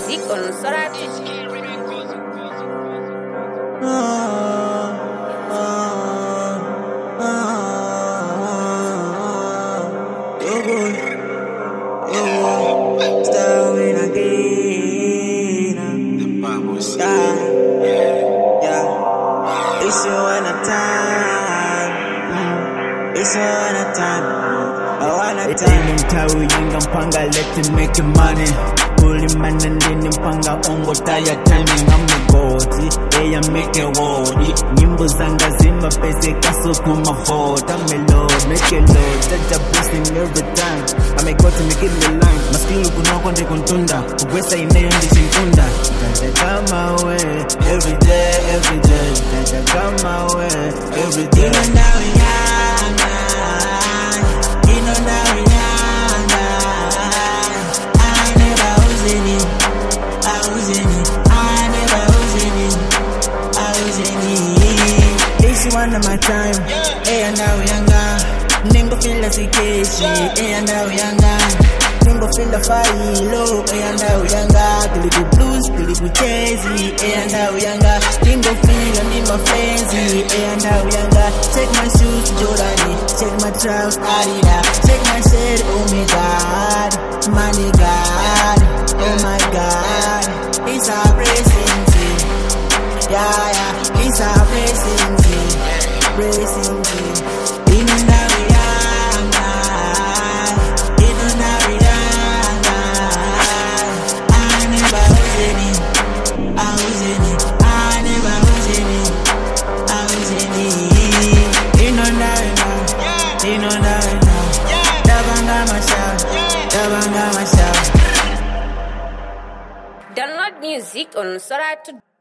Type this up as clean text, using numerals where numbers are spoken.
music on Sorati. Mpanga let make money. Bully man and then mpanga ongo taya timing I'm the god. Eya make a word. Nyimbo zanga zima pese kaso kuma vote. I'm a lord, make a lord. Jaja blessing every time. I make God to make it the line. Maskilu kuna konde kuntunda. Ugwesa inayo ndi chintunda. Jaja come way every day. Jaja come way every day. My time, and now younger. Ningo feel the CKC, and now younger. Ningo feel the fire low, and now younger. Billy blues, Billy crazy, and now younger. Ningo feel and in my frenzy, and now younger. Check my shoes, Jordani. Check my trousers, Adidas. Check my shirt, oh my God, money God, oh my God. It's a blessing, yeah, it's a blessing. Racing in and out, I never was in it. I was in it. I never was in it. I was in it. In and out, Download music on Sorati.